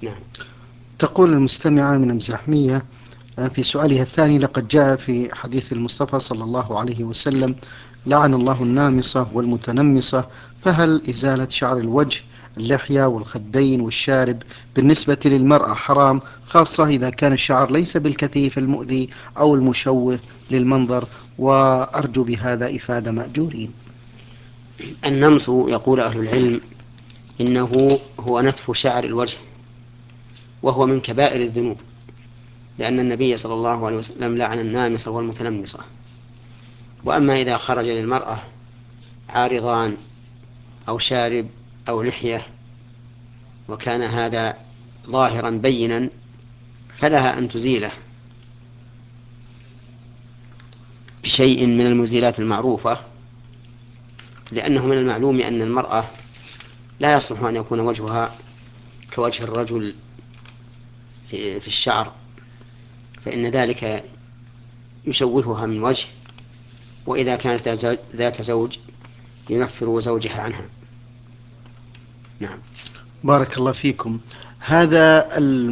نعم. تقول المستمعة من مزاحمية في سؤالها الثاني: لقد جاء في حديث المصطفى صلى الله عليه وسلم: لعن الله النامصة والمتنمصة، فهل إزالة شعر الوجه، اللحية والخدين والشارب بالنسبة للمرأة حرام، خاصة إذا كان الشعر ليس بالكثيف المؤذي أو المشوه للمنظر؟ وأرجو بهذا إفادة مأجورين. النمص يقول أهل العلم إنه هو نتف شعر الوجه، وهو من كبائر الذنوب، لأن النبي صلى الله عليه وسلم لعن النامصة والمتنمصة. وأما إذا خرج للمرأة عارضان أو شارب أو لحية وكان هذا ظاهرا بينا فلها أن تزيله بشيء من المزيلات المعروفة، لأنه من المعلوم أن المرأة لا يصلح أن يكون وجهها كوجه الرجل في الشعر، فإن ذلك يشوهها من وجه، وإذا كانت ذات زوج ينفر زوجها عنها. نعم. بارك الله فيكم. هذا